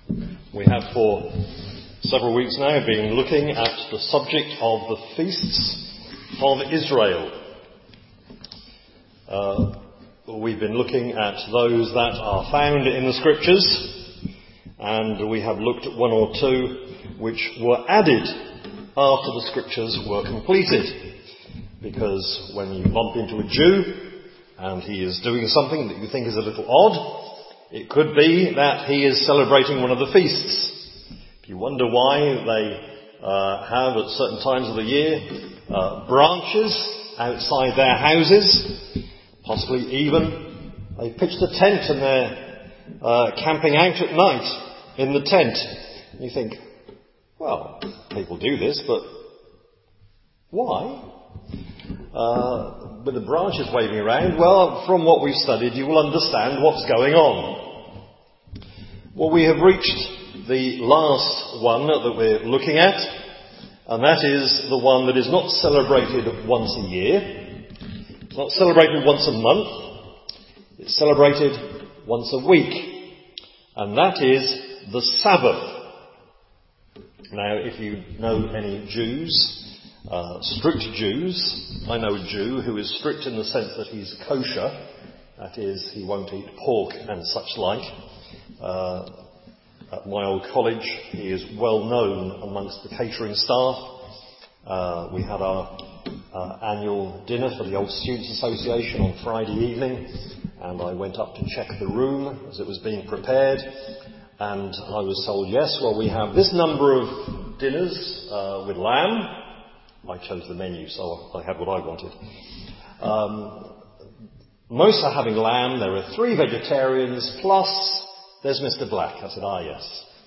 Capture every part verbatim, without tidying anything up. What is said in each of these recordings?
We have for several weeks now been looking at the subject of the feasts of Israel. Uh, we've been looking at those that are found in the scriptures, and we have looked at one or two which were added after the scriptures were completed. Because when you bump into a Jew and he is doing something that you think is a little odd, it could be that he is celebrating one of the feasts. If you wonder why they uh, have at certain times of the year uh, branches outside their houses, possibly even they pitched a tent and they're uh, camping out at night in the tent. And you think, well, people do this, but why? Uh, with the branches waving around, well, from what we've studied, you will understand what's going on. Well, we have reached the last one that we're looking at, and that is the one that is not celebrated once a year, it's not celebrated once a month, it's celebrated once a week, and that is the Sabbath. Now, if you know any Jews, Uh, strict Jews, I know a Jew who is strict in the sense that he's kosher, that is, he won't eat pork and such like. Uh, at my old college, he is well known amongst the catering staff. Uh, we had our uh, annual dinner for the Old Students Association on Friday evening, and I went up to check the room as it was being prepared, and I was told, yes, well, we have this number of dinners uh, with lamb. I chose the menu, so I had what I wanted. Um, most are having lamb. There are three vegetarians, plus there's Mister Black. I said, ah, yes.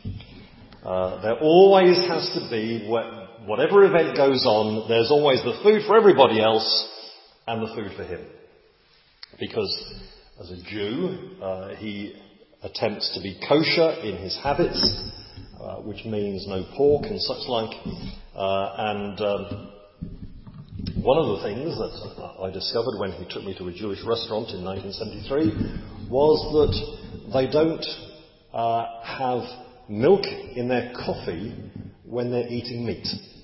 Uh, there always has to be, whatever event goes on, there's always the food for everybody else and the food for him. Because as a Jew, uh, he attempts to be kosher in his habits, Uh, which means no pork and such like. Uh, and um, one of the things that I discovered when he took me to a Jewish restaurant in nineteen seventy-three was that they don't uh, have milk in their coffee when they're eating meat.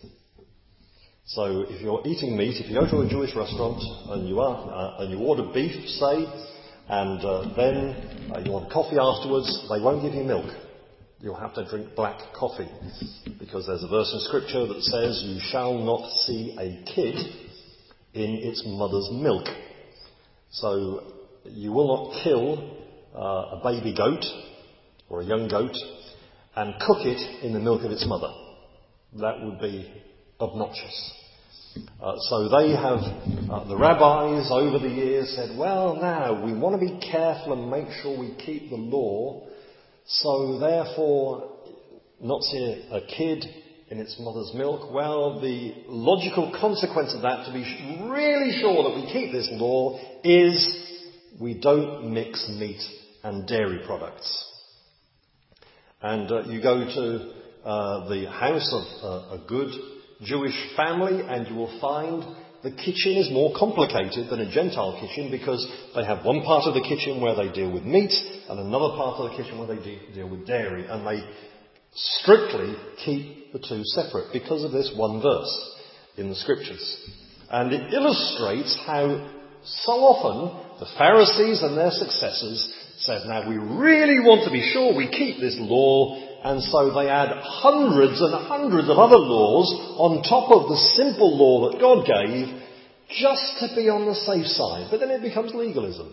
So if you're eating meat, if you go to a Jewish restaurant and you are uh, and you order beef, say, and uh, then uh, you want coffee afterwards, they won't give you milk. You'll have to drink black coffee, because there's a verse in Scripture that says, you shall not see a kid in its mother's milk. So you will not kill uh, a baby goat or a young goat and cook it in the milk of its mother. That would be obnoxious. Uh, so they have, uh, the rabbis over the years said, well, now we want to be careful and make sure we keep the law. So therefore, not see a kid in its mother's milk. Well, the logical consequence of that, to be really sure that we keep this law, is we don't mix meat and dairy products. And uh, you go to uh, the house of uh, a good Jewish family and you will find the kitchen is more complicated than a Gentile kitchen, because they have one part of the kitchen where they deal with meat and another part of the kitchen where they de- deal with dairy. And they strictly keep the two separate because of this one verse in the scriptures. And it illustrates how so often the Pharisees and their successors said, now we really want to be sure we keep this law, and so they add hundreds and hundreds of other laws on top of the simple law that God gave, just to be on the safe side. But then it becomes legalism.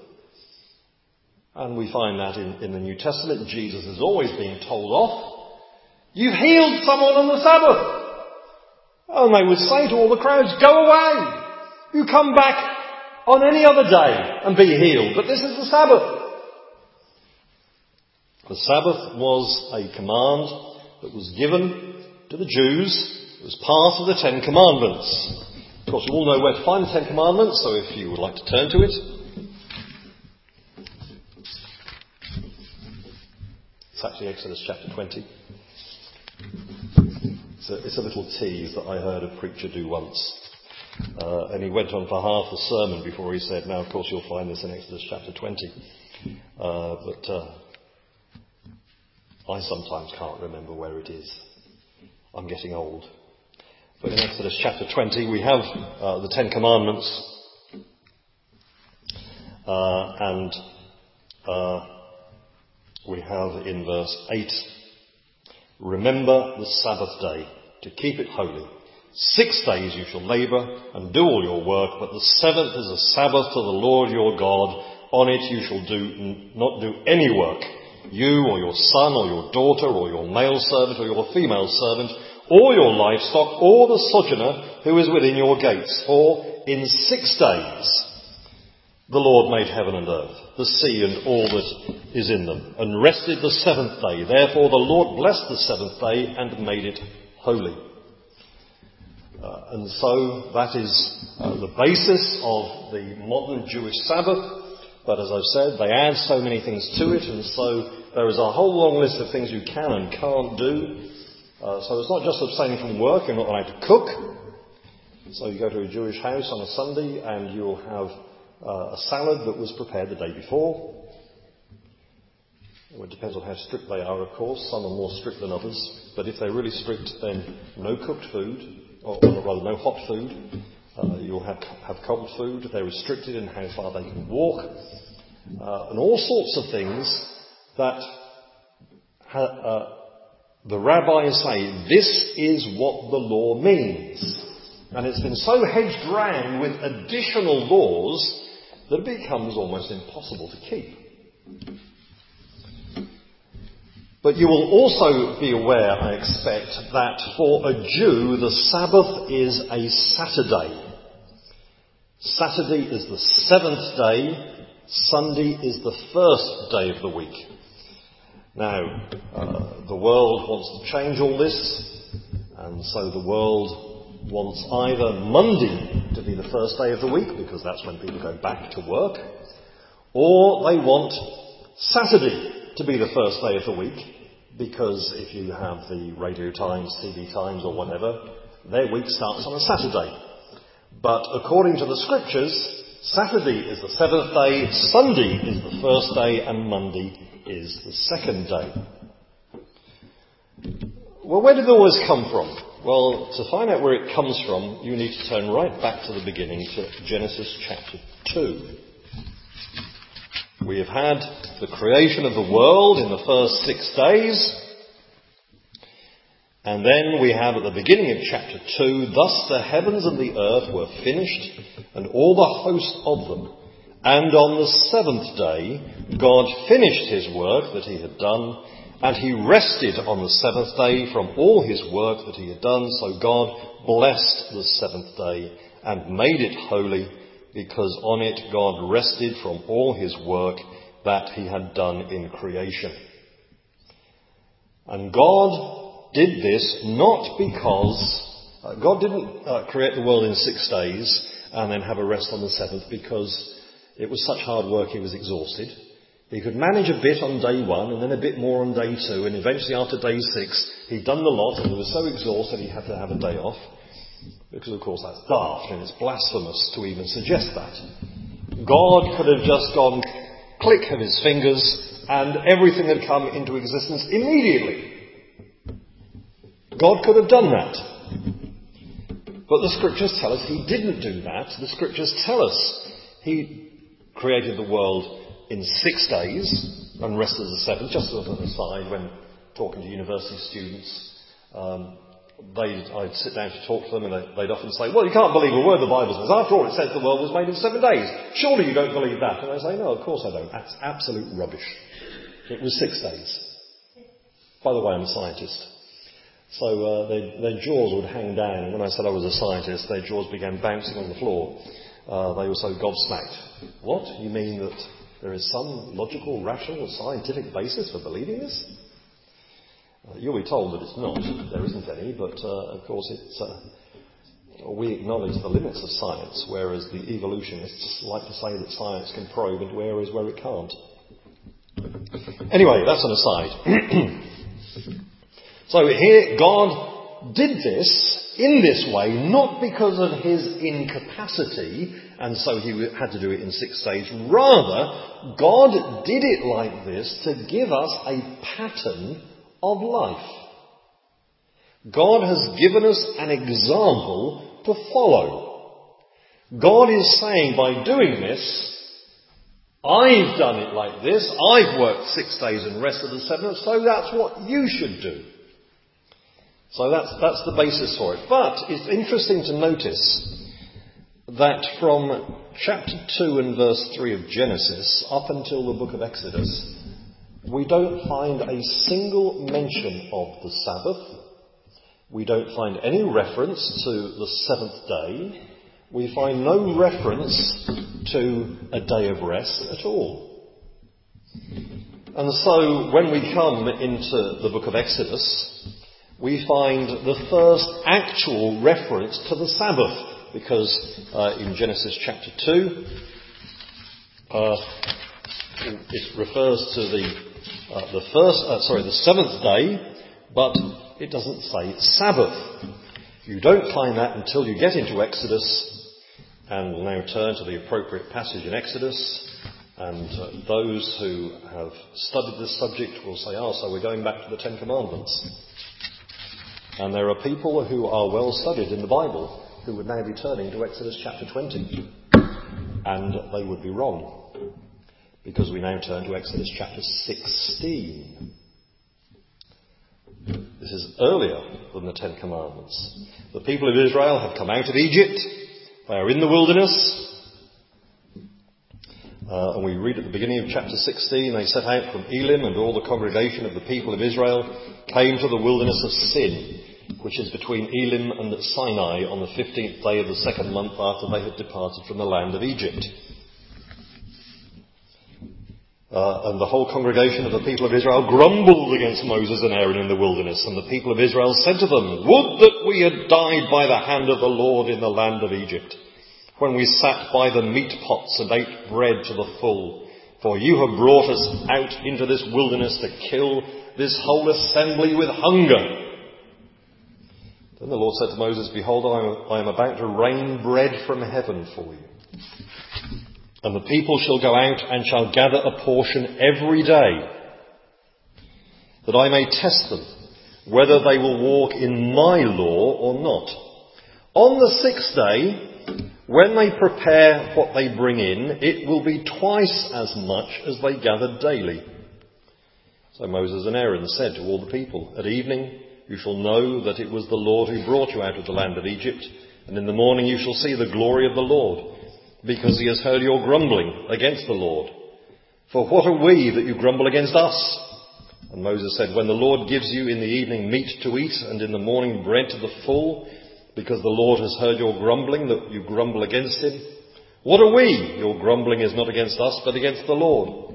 And we find that in, in the New Testament. Jesus is always being told off. You've healed someone on the Sabbath. And they would say to all the crowds, go away. You come back on any other day and be healed. But this is the Sabbath. The Sabbath was a command that was given to the Jews. It was part of the Ten Commandments. Of course, you all know where to find the Ten Commandments, so if you would like to turn to it. It's actually Exodus chapter twenty. It's a, it's a little tease that I heard a preacher do once. Uh, and he went on for half the sermon before he said, now, of course, you'll find this in Exodus chapter twenty. Uh, but... Uh, I sometimes can't remember where it is. I'm getting old. But in Exodus chapter twenty we have uh, the Ten Commandments. Uh, and uh, we have in verse eight, remember the Sabbath day to keep it holy. Six days you shall labour and do all your work, but the seventh is a Sabbath to the Lord your God. On it you shall do not do any work, you or your son or your daughter or your male servant or your female servant, or your livestock, or the sojourner who is within your gates. For in six days the Lord made heaven and earth, the sea and all that is in them, and rested the seventh day. Therefore the Lord blessed the seventh day and made it holy. Uh, and so that is uh, the basis of the modern Jewish Sabbath. But as I've said, they add so many things to it, and so there is a whole long list of things you can and can't do. Uh, so it's not just abstaining from work, you're not allowed to cook. So you go to a Jewish house on a Sunday and you'll have uh, a salad that was prepared the day before. Well, it depends on how strict they are, of course. Some are more strict than others. But if they're really strict, then no cooked food, or, or rather no hot food. Uh, you'll have, have cold food. They're restricted in how far they can walk. Uh, and all sorts of things that ha- uh, the rabbis say, this is what the law means. And it's been so hedged round with additional laws that it becomes almost impossible to keep. But you will also be aware, I expect, that for a Jew the Sabbath is a Saturday. Saturday is the seventh day. Sunday is the first day of the week. Now, uh, the world wants to change all this, and so the world wants either Monday to be the first day of the week, because that's when people go back to work, or they want Saturday to be the first day of the week, because if you have the Radio Times, T V Times or whatever, their week starts on a Saturday. But according to the Scriptures, Saturday is the seventh day, Sunday is the first day, and Monday is the second day. Well, where did all this come from? Well, to find out where it comes from, you need to turn right back to the beginning, to Genesis chapter two. We have had the creation of the world in the first six days, and then we have at the beginning of chapter two, thus the heavens and the earth were finished, and all the host of them. And on the seventh day, God finished his work that he had done, and he rested on the seventh day from all his work that he had done. So God blessed the seventh day and made it holy, because on it God rested from all his work that he had done in creation. And God did this not because uh, God didn't uh, create the world in six days and then have a rest on the seventh because it was such hard work he was exhausted. He could manage a bit on day one and then a bit more on day two, and eventually after day six he'd done the lot and he was so exhausted he had to have a day off. Because of course that's daft and it's blasphemous to even suggest that. God could have just gone click of his fingers and everything had come into existence immediately. God could have done that. But the Scriptures tell us he didn't do that. The Scriptures tell us he created the world in six days and rested the seventh. Just as an aside, when talking to university students, um, They'd, I'd sit down to talk to them and they'd often say, well, you can't believe a word the Bible says. After all, it says the world was made in seven days. Surely you don't believe that. And I say, no, of course I don't. That's absolute rubbish. It was six days. By the way, I'm a scientist. So uh, they, their jaws would hang down. And when I said I was a scientist, their jaws began bouncing on the floor. Uh, they were so gobsmacked. What? You mean that there is some logical, rational, scientific basis for believing this? Uh, you'll be told that it's not. There isn't any, but uh, of course it's, uh, we acknowledge the limits of science, whereas the evolutionists like to say that science can probe into areas where it can't. Anyway, that's an aside. So here, God did this in this way, not because of his incapacity, and so he had to do it in six days. Rather, God did it like this to give us a pattern of life. God has given us an example to follow. God is saying, by doing this, I've done it like this, I've worked six days and rested the seventh, so that's what you should do. So that's, that's the basis for it. But it's interesting to notice that from chapter two and verse three of Genesis up until the book of Exodus, we don't find a single mention of the Sabbath. We don't find any reference to the seventh day. We find no reference to a day of rest at all. And so when we come into the book of Exodus, we find the first actual reference to the Sabbath, because uh, in Genesis chapter two, uh, it refers to the uh, the first, uh, sorry, the seventh day, but it doesn't say Sabbath. You don't find that until you get into Exodus. And we'll now turn to the appropriate passage in Exodus. And uh, those who have studied this subject will say, oh, so we're going back to the Ten Commandments. And there are people who are well studied in the Bible who would now be turning to Exodus chapter twenty. And they would be wrong, because we now turn to Exodus chapter sixteen. This is earlier than the Ten Commandments. The people of Israel have come out of Egypt. They are in the wilderness. Uh, and we read at the beginning of chapter sixteen, they set out from Elim, and all the congregation of the people of Israel came to the wilderness of Sin, which is between Elim and Sinai, on the fifteenth day of the second month after they had departed from the land of Egypt. Uh, and the whole congregation of the people of Israel grumbled against Moses and Aaron in the wilderness. And the people of Israel said to them, would that we had died by the hand of the Lord in the land of Egypt, when we sat by the meat pots and ate bread to the full. For you have brought us out into this wilderness to kill this whole assembly with hunger. Then the Lord said to Moses, behold, I am about to rain bread from heaven for you. And the people shall go out and shall gather a portion every day, that I may test them, whether they will walk in my law or not. On the sixth day, when they prepare what they bring in, it will be twice as much as they gather daily. So Moses and Aaron said to all the people, at evening you shall know that it was the Lord who brought you out of the land of Egypt, and in the morning you shall see the glory of the Lord, because he has heard your grumbling against the Lord. For what are we that you grumble against us? And Moses said, when the Lord gives you in the evening meat to eat, and in the morning bread to the full, because the Lord has heard your grumbling, that you grumble against him, what are we? Your grumbling is not against us, but against the Lord.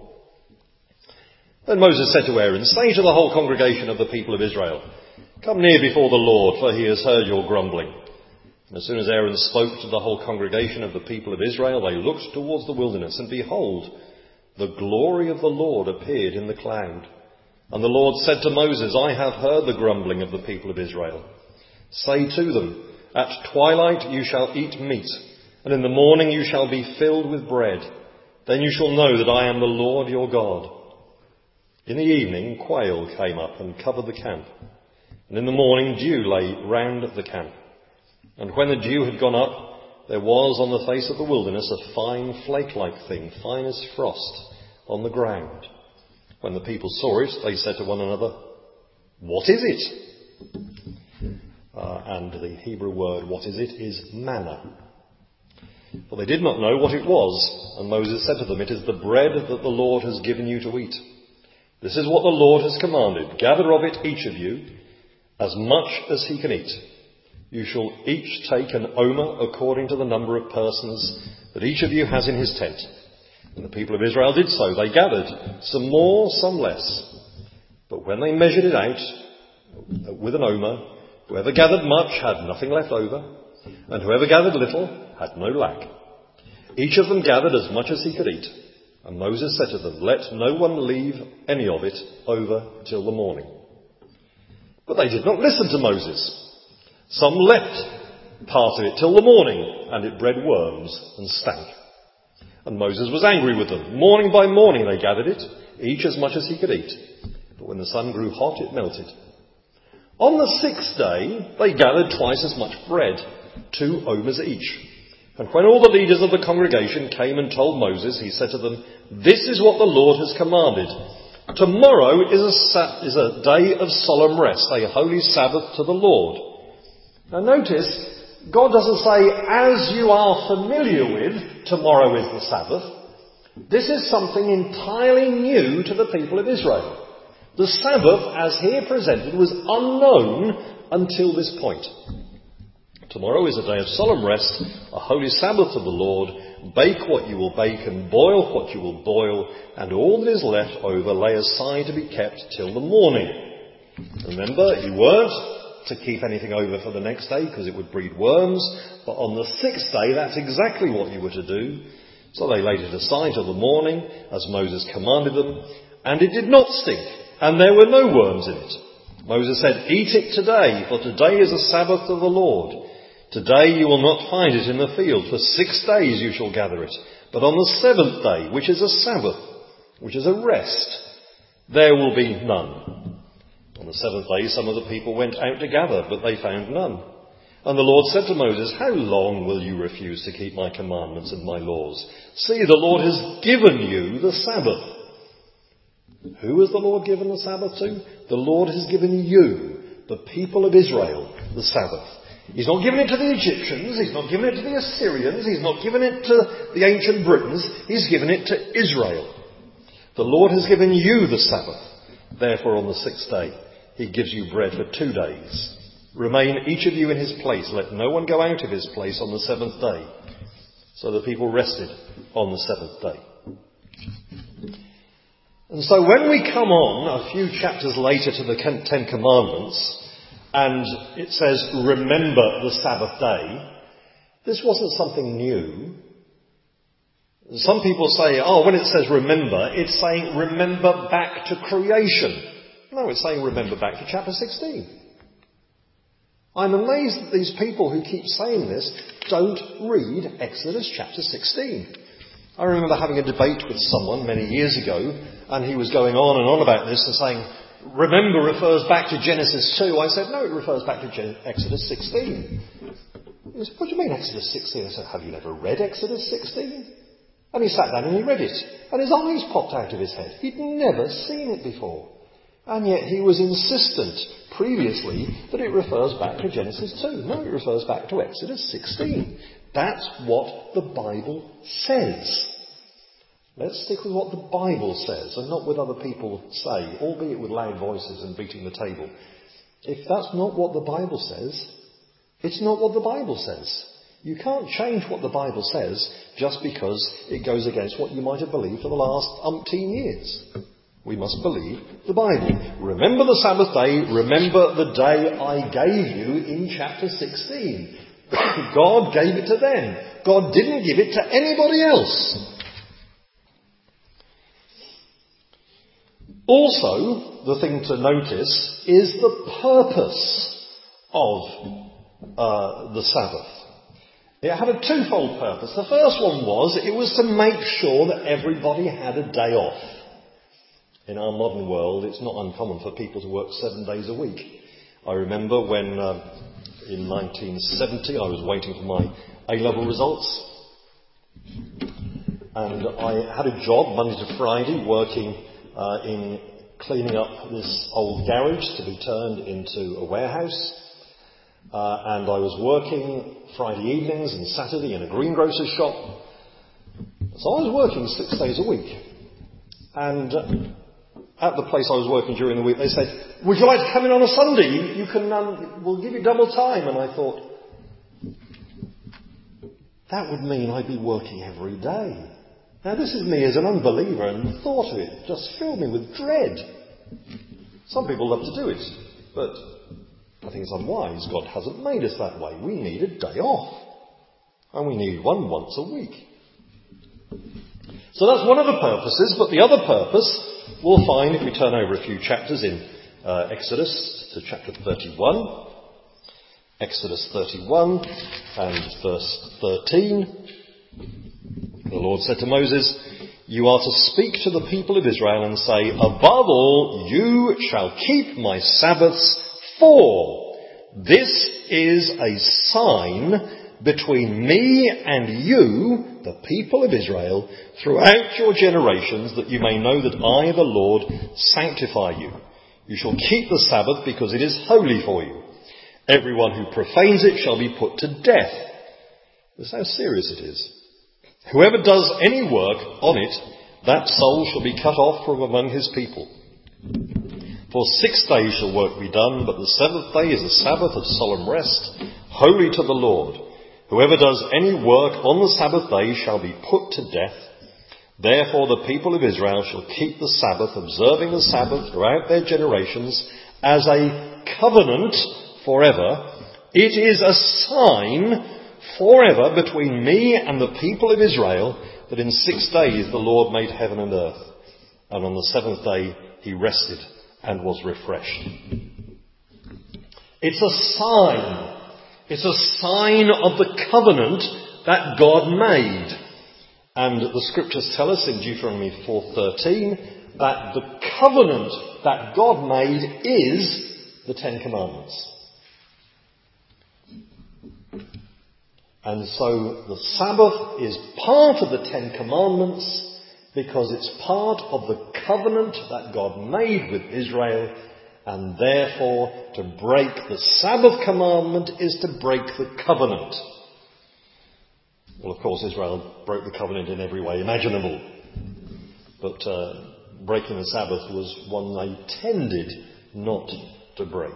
Then Moses said to Aaron, say to the whole congregation of the people of Israel, come near before the Lord, for he has heard your grumbling. And as soon as Aaron spoke to the whole congregation of the people of Israel, they looked towards the wilderness, and behold, the glory of the Lord appeared in the cloud. And the Lord said to Moses, I have heard the grumbling of the people of Israel. Say to them, at twilight you shall eat meat, and in the morning you shall be filled with bread. Then you shall know that I am the Lord your God. In the evening quail came up and covered the camp, and in the morning dew lay round the camp. And when the dew had gone up, there was on the face of the wilderness a fine flake-like thing, fine as frost, on the ground. When the people saw it, they said to one another, what is it? Uh, and the Hebrew word, what is it, is manna. For they did not know what it was. And Moses said to them, it is the bread that the Lord has given you to eat. This is what the Lord has commanded. Gather of it, each of you, as much as he can eat. You shall each take an omer according to the number of persons that each of you has in his tent. And the people of Israel did so. They gathered, some more, some less. But when they measured it out with an omer, whoever gathered much had nothing left over, and whoever gathered little had no lack. Each of them gathered as much as he could eat. And Moses said to them, let no one leave any of it over till the morning. But they did not listen to Moses. Some left part of it till the morning, and it bred worms and stank. And Moses was angry with them. Morning by morning they gathered it, each as much as he could eat. but when the sun grew hot, it melted. On the sixth day, they gathered twice as much bread, two omers each. And when all the leaders of the congregation came and told Moses, he said to them, "This is what the Lord has commanded. Tomorrow is a, is a day of solemn rest, a holy Sabbath to the Lord." Now notice, God doesn't say, as you are familiar with, tomorrow is the Sabbath. This is something entirely new to the people of Israel. The Sabbath, as here presented, was unknown until this point. Tomorrow is a day of solemn rest, a holy Sabbath to the Lord. Bake what you will bake and boil what you will boil, and all that is left over lay aside to be kept till the morning. Remember, you weren't to keep anything over for the next day because it would breed worms, but on the sixth day that's exactly what you were to do. So they laid it aside till the morning, as Moses commanded them, and it did not stink, and there were no worms in it. Moses said, "Eat it today, for today is a Sabbath to the Lord. Today you will not find it in the field. For six days you shall gather it. But on the seventh day, which is a Sabbath, which is a rest, there will be none." On the seventh day some of the people went out to gather, but they found none. And the Lord said to Moses, "How long will you refuse to keep my commandments and my laws? See, the Lord has given you the Sabbath." Who has the Lord given the Sabbath to? The Lord has given you, the people of Israel, the Sabbath. He's not given it to the Egyptians, he's not given it to the Assyrians, he's not given it to the ancient Britons, he's given it to Israel. The Lord has given you the Sabbath. Therefore on the sixth day he gives you bread for two days. Remain each of you in his place, let no one go out of his place on the seventh day. So the people rested on the seventh day. And so when we come on a few chapters later to the Ten Commandments, and it says, "Remember the Sabbath day," this wasn't something new. Some people say, oh, when it says remember, it's saying remember back to creation. No, it's saying remember back to chapter sixteen. I'm amazed that these people who keep saying this don't read Exodus chapter sixteen. I remember having a debate with someone many years ago, and he was going on and on about this and saying, remember refers back to Genesis two. I said, no, it refers back to Gen- Exodus sixteen. He said, what do you mean Exodus sixteen? I said, have you never read Exodus sixteen? And he sat down and he read it, and his eyes popped out of his head. He'd never seen it before. And yet he was insistent previously that it refers back to Genesis two. No, it refers back to Exodus sixteen. That's what the Bible says. Let's stick with what the Bible says and not what other people say, albeit with loud voices and beating the table. If that's not what the Bible says, it's not what the Bible says. You can't change what the Bible says just because it goes against what you might have believed for the last umpteen years. We must believe the Bible. Remember the Sabbath day. Remember the day I gave you in chapter sixteen. God gave it to them. God didn't give it to anybody else. Also, the thing to notice is the purpose of uh, the Sabbath. It had a twofold purpose. The first one was it was to make sure that everybody had a day off. In our modern world, it's not uncommon for people to work seven days a week. I remember when, uh, in nineteen seventy, I was waiting for my A-level results. And I had a job Monday to Friday working uh, in cleaning up this old garage to be turned into a warehouse. Uh, and I was working Friday evenings and Saturday in a greengrocer's shop. So I was working six days a week. And uh, at the place I was working during the week, they said, would you like to come in on a Sunday? You, you can, um, we'll give you double time. And I thought, that would mean I'd be working every day. Now this is me as an unbeliever, and the thought of it just filled me with dread. Some people love to do it, but I think it's unwise. God hasn't made us that way. We need a day off. And we need one once a week. So that's one of the purposes, but the other purpose we'll find if we turn over a few chapters in uh, Exodus to chapter thirty-one. Exodus thirty-one and verse thirteen. The Lord said to Moses, you are to speak to the people of Israel and say, above all, you shall keep my Sabbaths, for this is a sign between me and you, the people of Israel, throughout your generations, that you may know that I, the Lord, sanctify you. You shall keep the Sabbath because it is holy for you. Everyone who profanes it shall be put to death. This is how serious it is. Whoever does any work on it, that soul shall be cut off from among his people. For six days shall work be done, but the seventh day is a Sabbath of solemn rest, holy to the Lord. Whoever does any work on the Sabbath day shall be put to death. Therefore the people of Israel shall keep the Sabbath, observing the Sabbath throughout their generations as a covenant forever. It is a sign forever between me and the people of Israel, that in six days the Lord made heaven and earth, and on the seventh day he rested and was refreshed. It's a sign. It's a sign of the covenant that God made. And the scriptures tell us in Deuteronomy four thirteen that the covenant that God made is the Ten Commandments. And so the Sabbath is part of the Ten Commandments because it's part of the covenant that God made with Israel, and therefore to break the Sabbath commandment is to break the covenant. Well, of course, Israel broke the covenant in every way imaginable, but uh, breaking the Sabbath was one they tended not to break.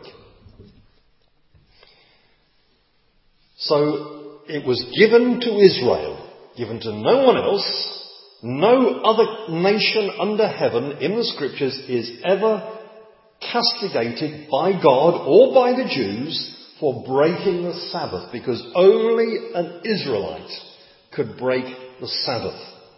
So it was given to Israel, given to no one else. No other nation under heaven in the scriptures is ever castigated by God or by the Jews for breaking the Sabbath, because only an Israelite could break the Sabbath.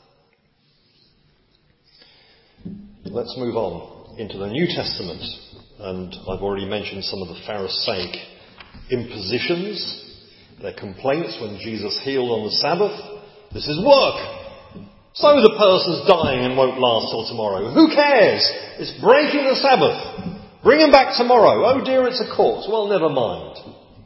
Let's move on into the New Testament, and I've already mentioned some of the Pharisaic impositions, their complaints when Jesus healed on the Sabbath. This is work. So the person's dying and won't last till tomorrow. Who cares? It's breaking the Sabbath. Bring him back tomorrow. Oh dear, it's a corpse. Well, never mind.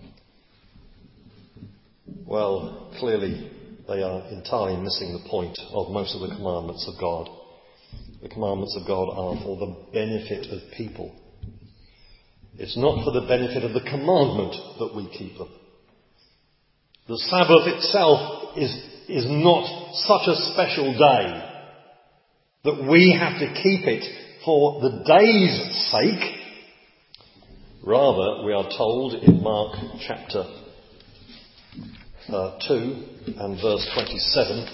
Well, clearly they are entirely missing the point of most of the commandments of God. The commandments of God are for the benefit of people. It's not for the benefit of the commandment that we keep them. The Sabbath itself is, is not such a special day that we have to keep it for the day's sake. Rather, we are told in Mark chapter uh, two and verse twenty-seven,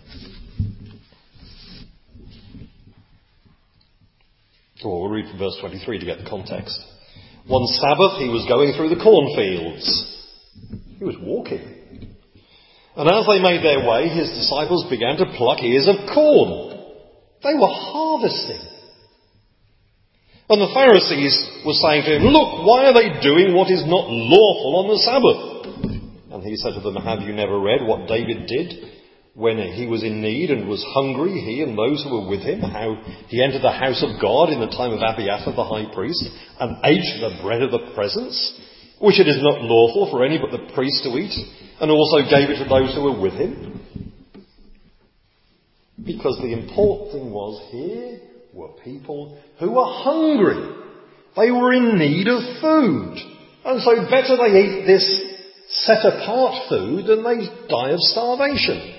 well, we'll read from verse twenty-three to get the context. One Sabbath he was going through the cornfields. He was walking. And as they made their way, his disciples began to pluck ears of corn. They were harvesting. And the Pharisees were saying to him, "Look, why are they doing what is not lawful on the Sabbath?" And he said to them, "Have you never read what David did when he was in need and was hungry, he and those who were with him, how he entered the house of God in the time of Abiathar the high priest and ate the bread of the presence, which it is not lawful for any but the priest to eat, and also gave it to those who were with him?" Because the important thing was, here were people who were hungry. They were in need of food. And so better they eat this set apart food than they die of starvation.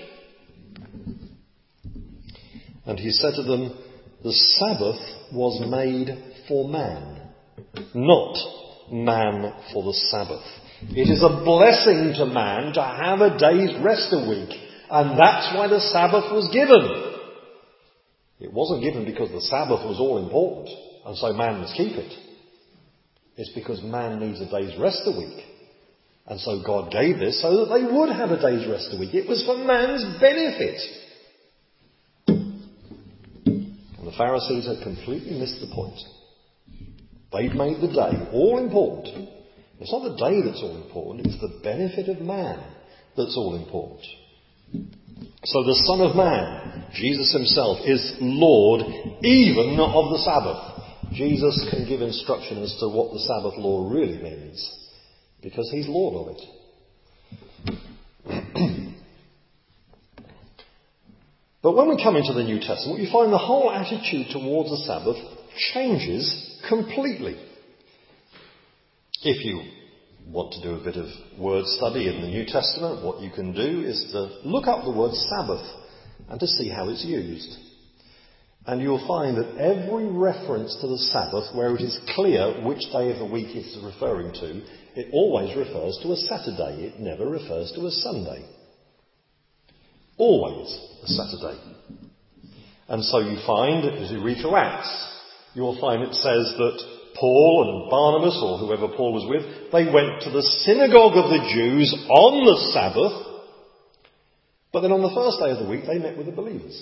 And he said to them, the Sabbath was made for man, not man for the Sabbath. It is a blessing to man to have a day's rest a week. And that's why the Sabbath was given. It wasn't given because the Sabbath was all important and so man must keep it. It's because man needs a day's rest a week. And so God gave this so that they would have a day's rest a week. It was for man's benefit. And the Pharisees had completely missed the point. They'd made the day all important. It's not the day that's all important, it's the benefit of man that's all important. So the Son of Man, Jesus himself, is Lord even of the Sabbath. Jesus can give instruction as to what the Sabbath law really means, because he's Lord of it. But when we come into the New Testament, you find the whole attitude towards the Sabbath changes completely. If you want to do a bit of word study in the New Testament, what you can do is to look up the word Sabbath and to see how it's used. And you'll find that every reference to the Sabbath, where it is clear which day of the week it's referring to, it always refers to a Saturday. It never refers to a Sunday. Always a Saturday. And so you find, as you read through Acts, you'll find it says that Paul and Barnabas, or whoever Paul was with, they went to the synagogue of the Jews on the Sabbath, but then on the first day of the week they met with the believers.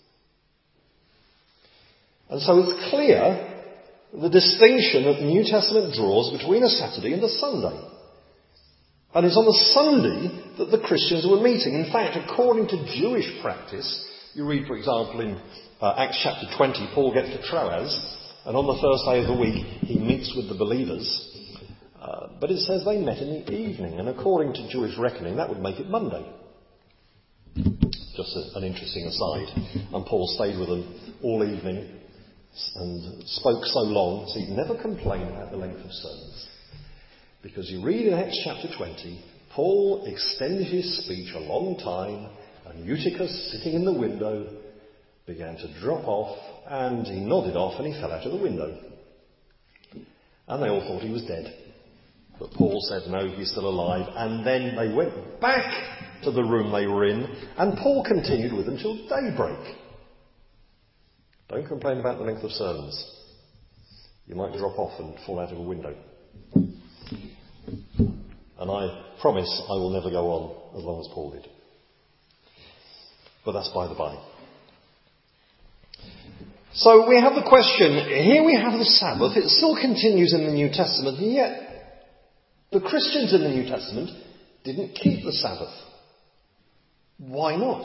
And so it's clear the distinction that the New Testament draws between a Saturday and a Sunday. And it's on the Sunday that the Christians were meeting. In fact, according to Jewish practice, you read, for example, in uh, Acts chapter twenty, Paul gets to Troas, and on the first day of the week he meets with the believers. Uh, but it says they met in the evening, and according to Jewish reckoning, that would make it Monday. Just a, an interesting aside. And Paul stayed with them all evening and spoke so long, so he never complained about the length of sermons. Because you read in Acts chapter twenty, Paul extended his speech a long time, and Eutychus, sitting in the window, began to drop off, and he nodded off and he fell out of the window. And they all thought he was dead. But Paul said, no, he's still alive. And then they went back to the room they were in, and Paul continued with them till daybreak. Don't complain about the length of sermons. You might drop off and fall out of a window. And I promise I will never go on as long as Paul did. But that's by the by. So we have the question, here we have the Sabbath, it still continues in the New Testament, and yet the Christians in the New Testament didn't keep the Sabbath. Why not?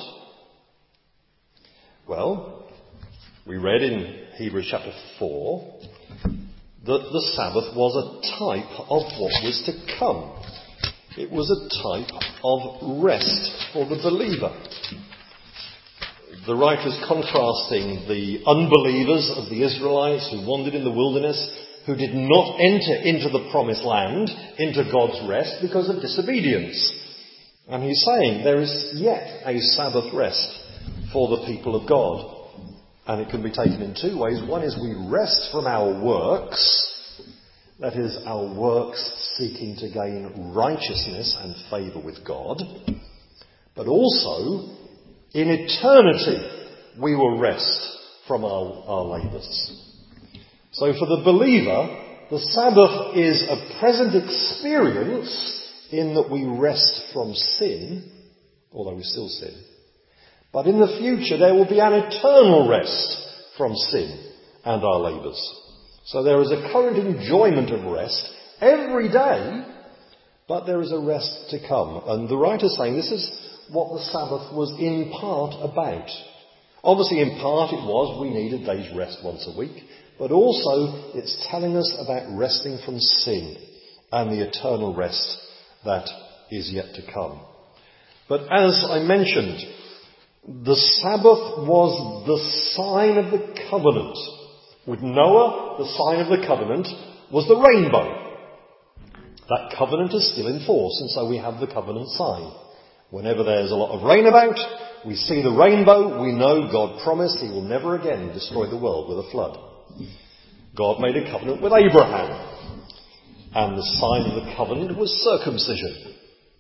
Well, we read in Hebrews chapter four that the Sabbath was a type of what was to come. It was a type of rest for the believer. The writer is contrasting the unbelievers of the Israelites who wandered in the wilderness, who did not enter into the promised land, into God's rest because of disobedience. And he's saying there is yet a Sabbath rest for the people of God. And it can be taken in two ways. One is we rest from our works, that is, our works seeking to gain righteousness and favour with God. But also, in eternity, we will rest from our, our labours. So for the believer, the Sabbath is a present experience in that we rest from sin, although we still sin. But in the future, there will be an eternal rest from sin and our labours. So there is a current enjoyment of rest every day, but there is a rest to come. And the writer is saying this is what the Sabbath was in part about. Obviously, in part it was we need a day's rest once a week, but also it's telling us about resting from sin and the eternal rest that is yet to come. But as I mentioned, the Sabbath was the sign of the covenant. With Noah, the sign of the covenant was the rainbow. That covenant is still in force, and so we have the covenant sign. Whenever there's a lot of rain about, we see the rainbow, we know God promised he will never again destroy the world with a flood. God made a covenant with Abraham, and the sign of the covenant was circumcision.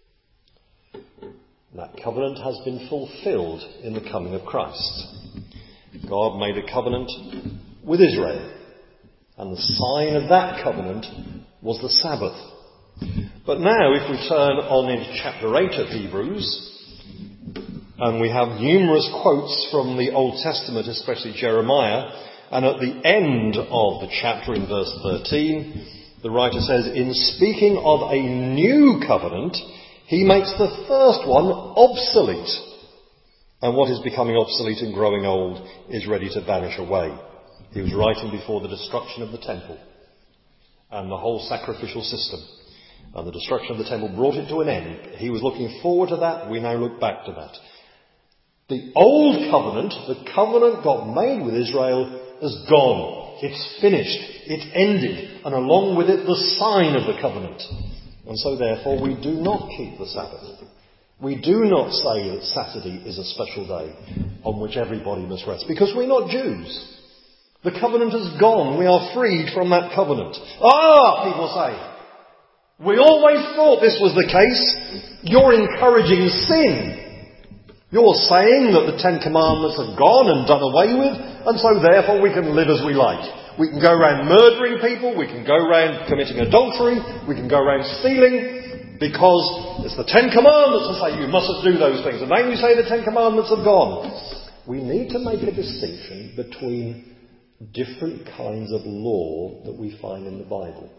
That covenant has been fulfilled in the coming of Christ. God made a covenant with Israel, and the sign of that covenant was the Sabbath. But now, if we turn on into chapter eight of Hebrews, and we have numerous quotes from the Old Testament, especially Jeremiah, and at the end of the chapter in verse thirteen, the writer says, in speaking of a new covenant, he makes the first one obsolete. And what is becoming obsolete and growing old is ready to vanish away. He was writing before the destruction of the temple and the whole sacrificial system. And the destruction of the temple brought it to an end. He was looking forward to that. We now look back to that. The old covenant, the covenant God made with Israel, has gone. It's finished. It ended. And along with it, the sign of the covenant. And so therefore we do not keep the Sabbath. We do not say that Saturday is a special day on which everybody must rest. Because we're not Jews. The covenant has gone. We are freed from that covenant. Ah, people say. We always thought this was the case. You're encouraging sin. You're saying that the Ten Commandments are gone and done away with, and so therefore we can live as we like. We can go around murdering people, we can go around committing adultery, we can go around stealing, because it's the Ten Commandments that say you mustn't do those things. And now you say the Ten Commandments have gone. We need to make a distinction between different kinds of law that we find in the Bible.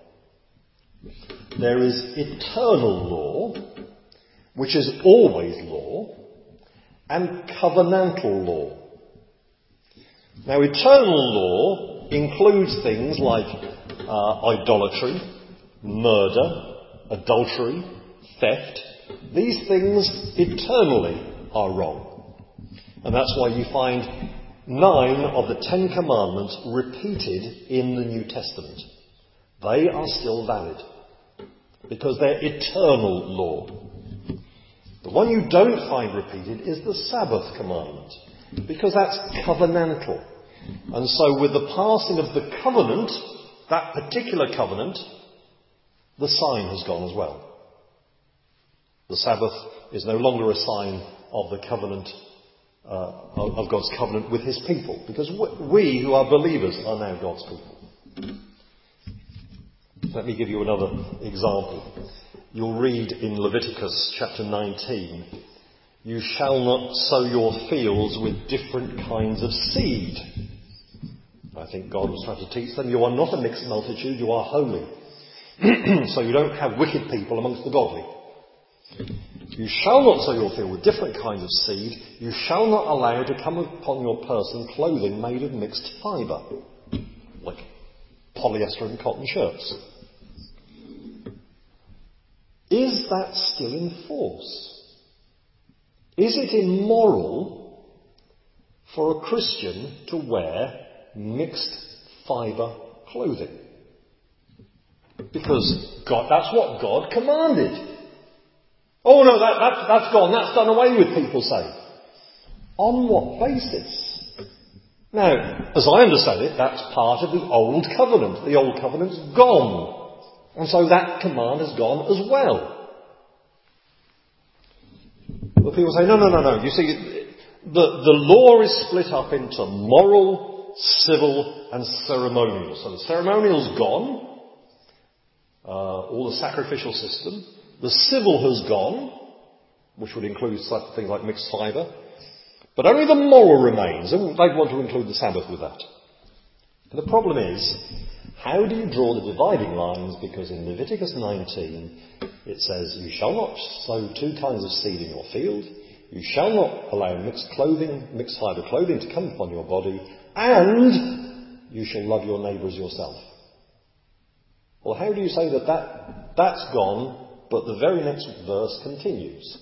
There is eternal law, which is always law, and covenantal law. Now, eternal law includes things like uh, idolatry, murder, adultery, theft. These things eternally are wrong. And that's why you find nine of the Ten Commandments repeated in the New Testament. They are still valid because they're eternal law. The one you don't find repeated is the Sabbath commandment, because that's covenantal. And so with the passing of the covenant, that particular covenant, the sign has gone as well. The Sabbath is no longer a sign of the covenant, uh, of God's covenant with his people, because we who are believers are now God's people. Let me give you another example. You'll read in Leviticus chapter nineteen, you shall not sow your fields with different kinds of seed. I think God was trying to teach them, you are not a mixed multitude, you are holy. So you don't have wicked people amongst the godly. You shall not sow your field with different kinds of seed. You shall not allow to come upon your person clothing made of mixed fibre, like polyester and cotton shirts. Is that still in force? Is it immoral for a Christian to wear mixed fibre clothing? Because God, that's what God commanded. Oh no, that, that, that's gone, that's done away with, people say. On what basis? Now, as I understand it, that's part of the Old Covenant. The Old Covenant's gone. And so that command has gone as well. But people say, no, no, no, no. You see, the, the law is split up into moral, civil and ceremonial. So the ceremonial's gone. Uh, all the sacrificial system. The civil has gone, which would include such things like mixed fibre. But only the moral remains. And they'd want to include the Sabbath with that. And the problem is, how do you draw the dividing lines? Because in Leviticus nineteen, it says, you shall not sow two kinds of seed in your field. You shall not allow mixed clothing, mixed fibre clothing to come upon your body. And you shall love your neighbour as yourself. Well, how do you say that, that that's gone, but the very next verse continues?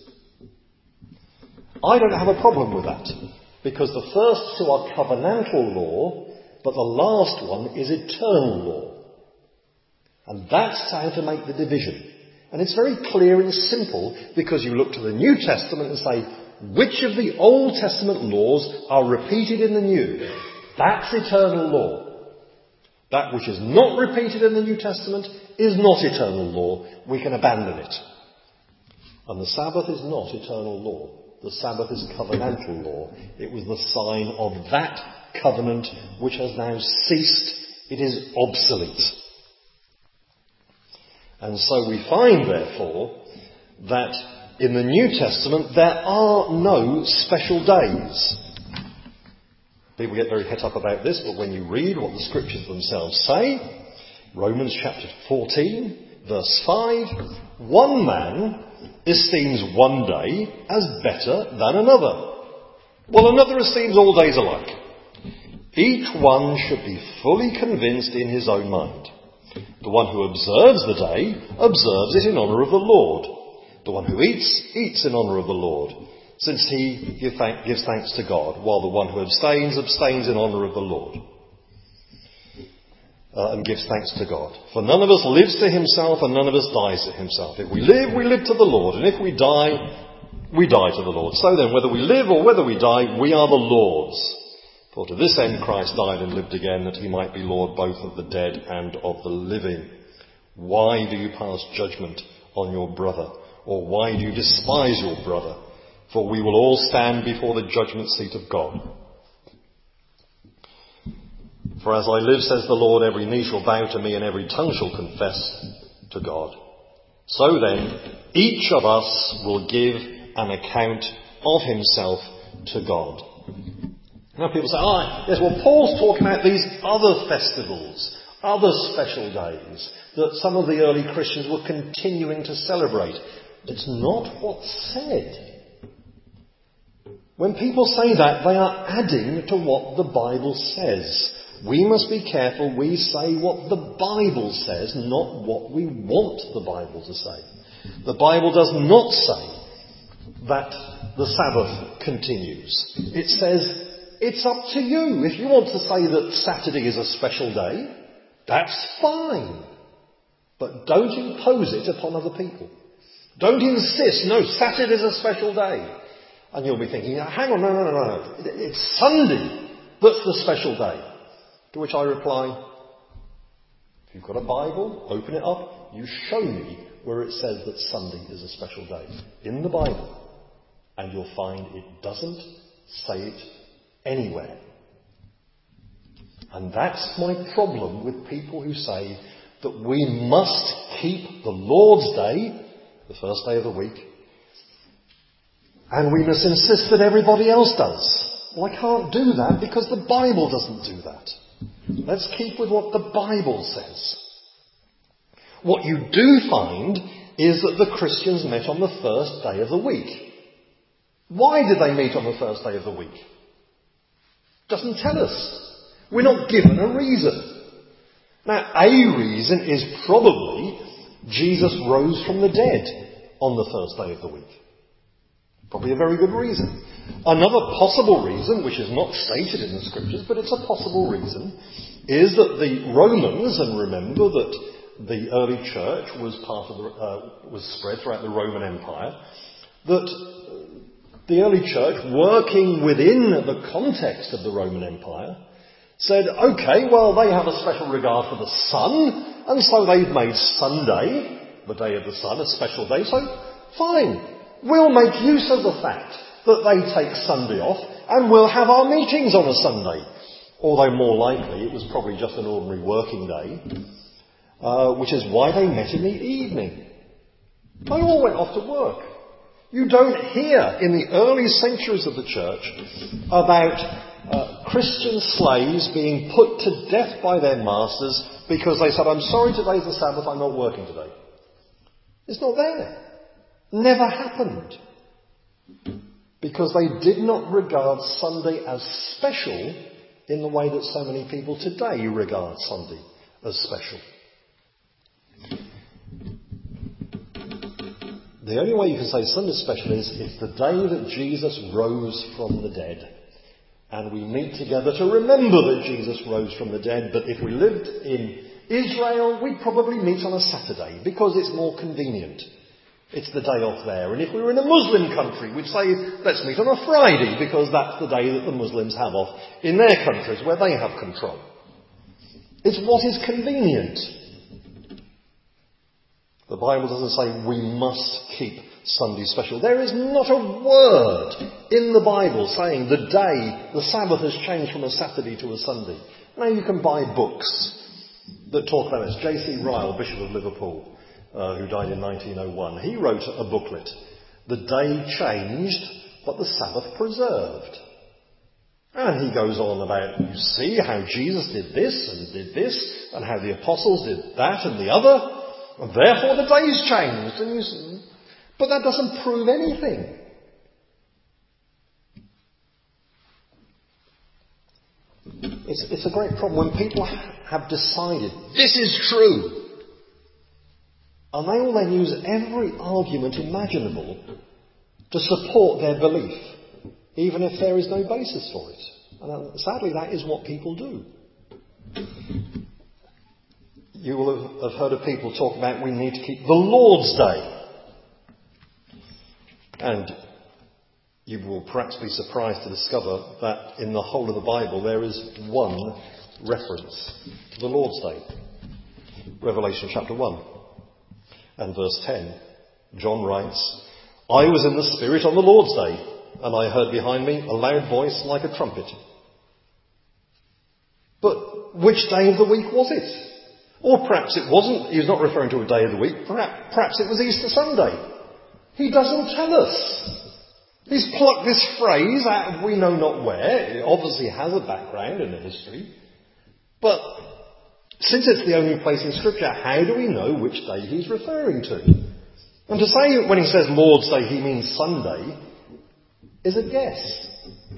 I don't have a problem with that. Because the first two are covenantal law, but the last one is eternal law. And that's how to make the division. And it's very clear and simple, because you look to the New Testament and say, which of the Old Testament laws are repeated in the New? That's eternal law. That which is not repeated in the New Testament is not eternal law. We can abandon it. And the Sabbath is not eternal law. The Sabbath is covenantal law. It was the sign of that covenant which has now ceased. It is obsolete. And so we find, therefore, that in the New Testament there are no special days. People get very het up about this, but when you read what the Scriptures themselves say, Romans chapter fourteen, verse five, one man esteems one day as better than another. While another esteems all days alike. Each one should be fully convinced in his own mind. The one who observes the day observes it in honour of the Lord. The one who eats, eats in honour of the Lord, since he give thank, gives thanks to God, while the one who abstains, abstains in honour of the Lord, uh, and gives thanks to God. For none of us lives to himself, and none of us dies to himself. If we live, we live to the Lord, and if we die, we die to the Lord. So then, whether we live or whether we die, we are the Lord's. For to this end Christ died and lived again, that he might be Lord both of the dead and of the living. Why do you pass judgment on your brother? Or why do you despise your brother? For we will all stand before the judgment seat of God. For as I live, says the Lord, every knee shall bow to me and every tongue shall confess to God. So then, each of us will give an account of himself to God. Now people say, ah, yes, well, Paul's talking about these other festivals, other special days that some of the early Christians were continuing to celebrate. It's not what's said. When people say that, they are adding to what the Bible says. We must be careful we say what the Bible says, not what we want the Bible to say. The Bible does not say that the Sabbath continues. It says it's up to you. If you want to say that Saturday is a special day, that's fine. But don't impose it upon other people. Don't insist, no, Saturday is a special day. And you'll be thinking, hang on, no, no, no, no. It's Sunday that's the special day. To which I reply, if you've got a Bible, open it up, you show me where it says that Sunday is a special day in the Bible. And you'll find it doesn't say it anywhere. And that's my problem with people who say that we must keep the Lord's Day, the first day of the week, and we must insist that everybody else does. Well, I can't do that because the Bible doesn't do that. Let's keep with what the Bible says. What you do find is that the Christians met on the first day of the week. Why did they meet on the first day of the week? Doesn't tell us. We're not given a reason. Now, a reason is probably Jesus rose from the dead on the first day of the week. Probably a very good reason. Another possible reason, which is not stated in the scriptures, but it's a possible reason, is that the Romans, and remember that the early church was part of the, uh, was spread throughout the Roman Empire, that the early church, working within the context of the Roman Empire, said, okay, well, they have a special regard for the sun, and so they've made Sunday, the day of the sun, a special day, so fine. We'll make use of the fact that they take Sunday off and we'll have our meetings on a Sunday. Although more likely it was probably just an ordinary working day, uh, which is why they met in the evening. They all went off to work. You don't hear in the early centuries of the church about uh, Christian slaves being put to death by their masters because they said, I'm sorry, today's the Sabbath, I'm not working today. It's not there. Never happened. Because they did not regard Sunday as special in the way that so many people today regard Sunday as special. The only way you can say Sunday's special is it's the day that Jesus rose from the dead. And we meet together to remember that Jesus rose from the dead. But if we lived in Israel, we'd probably meet on a Saturday because it's more convenient. It's the day off there. And if we were in a Muslim country, we'd say, let's meet on a Friday, because that's the day that the Muslims have off in their countries, where they have control. It's what is convenient. The Bible doesn't say we must keep Sunday special. There is not a word in the Bible saying the day, the Sabbath has changed from a Saturday to a Sunday. Now you can buy books that talk about this. J C Ryle, Bishop of Liverpool, Uh, who died in nineteen oh one. He wrote a booklet. The day changed, but the Sabbath preserved. And he goes on about, you see how Jesus did this and did this, and how the apostles did that and the other, and therefore the days changed. And you see, but that doesn't prove anything. It's, it's a great problem when people have decided this is true. And they will then use every argument imaginable to support their belief, even if there is no basis for it. And sadly, that is what people do. You will have heard of people talk about we need to keep the Lord's Day. And you will perhaps be surprised to discover that in the whole of the Bible there is one reference to the Lord's Day. Revelation chapter one and verse ten. John writes, I was in the Spirit on the Lord's Day, and I heard behind me a loud voice like a trumpet. But which day of the week was it? Or perhaps it wasn't. He was not referring to a day of the week. Perhaps, perhaps it was Easter Sunday. He doesn't tell us. He's plucked this phrase out of we know not where. It obviously has a background and a history. But since it's the only place in Scripture, how do we know which day he's referring to? And to say when he says Lord's Day he means Sunday is a guess.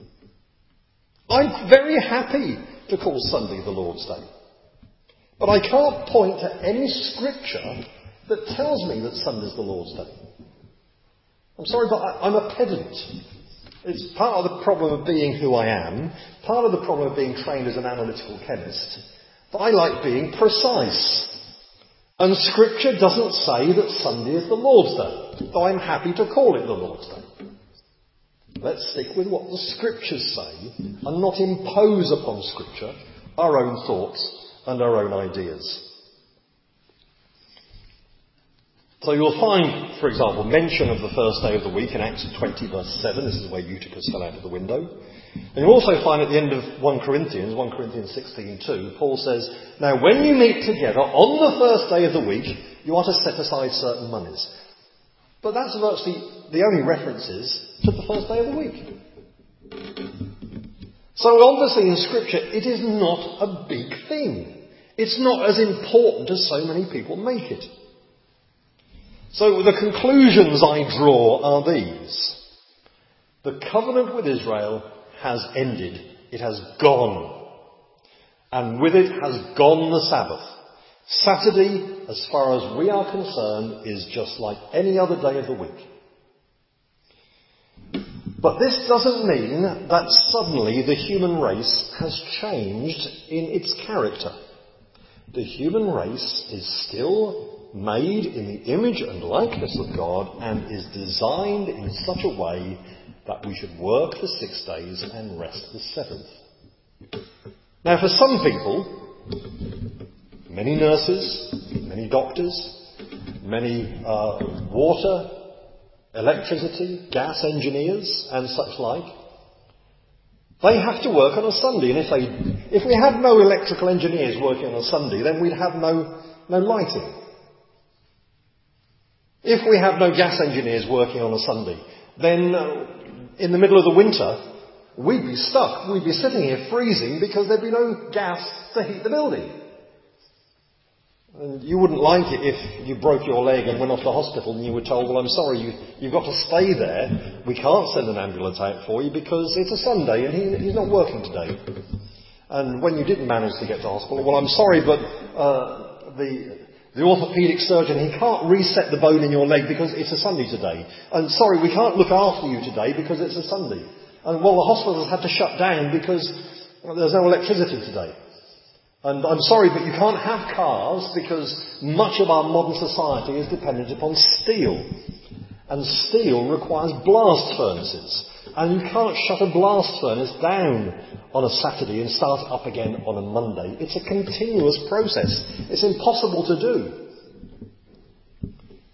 I'm very happy to call Sunday the Lord's Day. But I can't point to any Scripture that tells me that Sunday's the Lord's Day. I'm sorry, but I, I'm a pedant. It's part of the problem of being who I am, part of the problem of being trained as an analytical chemist, that I like being precise. And Scripture doesn't say that Sunday is the Lord's Day, though I'm happy to call it the Lord's Day. Let's stick with what the Scriptures say and not impose upon Scripture our own thoughts and our own ideas. So you'll find, for example, mention of the first day of the week in Acts twenty verse seven. This is where Eutychus fell out of the window. And you'll also find at the end of First Corinthians, First Corinthians sixteen two, Paul says, now when you meet together on the first day of the week, you are to set aside certain monies. But that's virtually the only references to the first day of the week. So obviously in Scripture it is not a big thing. It's not as important as so many people make it. So the conclusions I draw are these. The covenant with Israel has ended. It has gone. And with it has gone the Sabbath. Saturday, as far as we are concerned, is just like any other day of the week. But this doesn't mean that suddenly the human race has changed in its character. The human race is still made in the image and likeness of God and is designed in such a way that we should work the six days and rest the seventh. Now for some people, many nurses, many doctors, many uh, water, electricity, gas engineers and such like, they have to work on a Sunday. And if they, if we had no electrical engineers working on a Sunday, then we'd have no, no lighting. If we have no gas engineers working on a Sunday, then uh, in the middle of the winter, we'd be stuck. We'd be sitting here freezing because there'd be no gas to heat the building. And you wouldn't like it if you broke your leg and went off to hospital and you were told, well, I'm sorry, you, you've got to stay there. We can't send an ambulance out for you because it's a Sunday and he, he's not working today. And when you didn't manage to get to hospital, well, I'm sorry, but uh, the... The orthopaedic surgeon, he can't reset the bone in your leg because it's a Sunday today. And sorry, we can't look after you today because it's a Sunday. And well, the hospitals had to shut down because well, there's no electricity today. And I'm sorry, but you can't have cars because much of our modern society is dependent upon steel. And steel requires blast furnaces. And you can't shut a blast furnace down on a Saturday and start it up again on a Monday. It's a continuous process. It's impossible to do.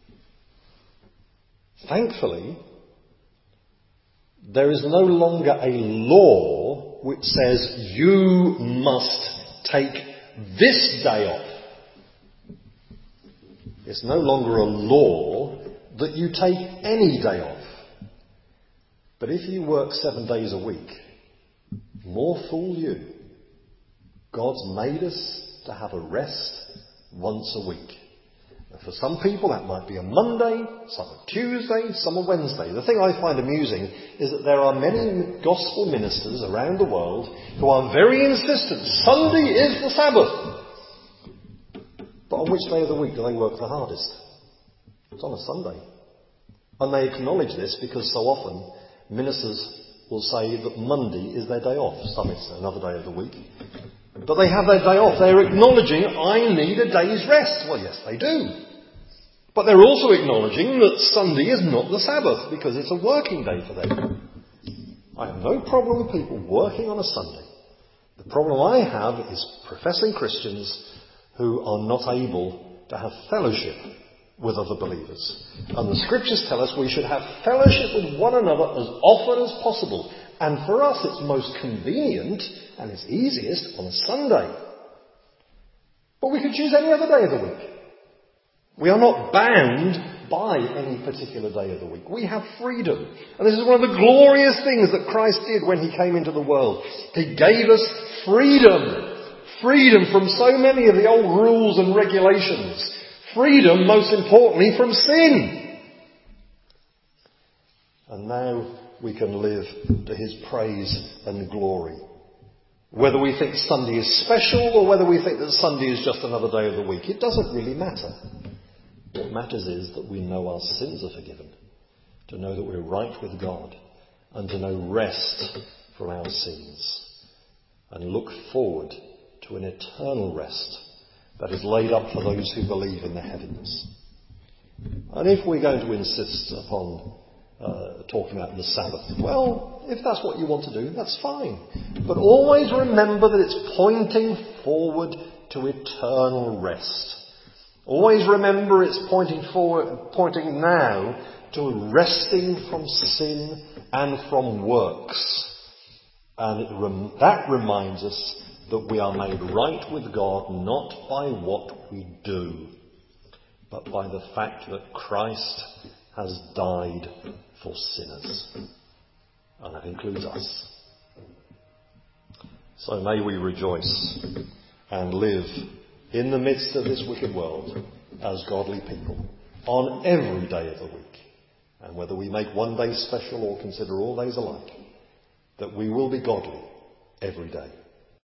Thankfully, there is no longer a law which says you must take this day off. It's no longer a law that you take any day off. But if you work seven days a week, more fool you. God's made us to have a rest once a week. For some people that might be a Monday, some a Tuesday, some a Wednesday. The thing I find amusing is that there are many gospel ministers around the world who are very insistent Sunday is the Sabbath. But on which day of the week do they work the hardest? It's on a Sunday. And they acknowledge this because so often ministers will say that Monday is their day off. Some it's another day of the week. But they have their day off. They're acknowledging, I need a day's rest. Well, yes, they do. But they're also acknowledging that Sunday is not the Sabbath because it's a working day for them. I have no problem with people working on a Sunday. The problem I have is professing Christians who are not able to have fellowship with other believers. And the scriptures tell us we should have fellowship with one another as often as possible. And for us it's most convenient and it's easiest on a Sunday. But we could choose any other day of the week. We are not bound by any particular day of the week. We have freedom. And this is one of the glorious things that Christ did when he came into the world. He gave us freedom. Freedom from so many of the old rules and regulations. Freedom, most importantly, from sin. And now we can live to his praise and glory. Whether we think Sunday is special or whether we think that Sunday is just another day of the week, it doesn't really matter. What matters is that we know our sins are forgiven, to know that we're right with God, and to know rest from our sins, and look forward to an eternal rest that is laid up for those who believe in the heavens. And if we're going to insist upon uh, talking about the Sabbath, well, if that's what you want to do, that's fine. But always remember that it's pointing forward to eternal rest. Always remember it's pointing forward, pointing now to resting from sin and from works. And it rem- that reminds us that we are made right with God not by what we do, but by the fact that Christ has died for sinners. And that includes us. So may we rejoice and live in the midst of this wicked world as godly people on every day of the week. And whether we make one day special or consider all days alike, that we will be godly every day.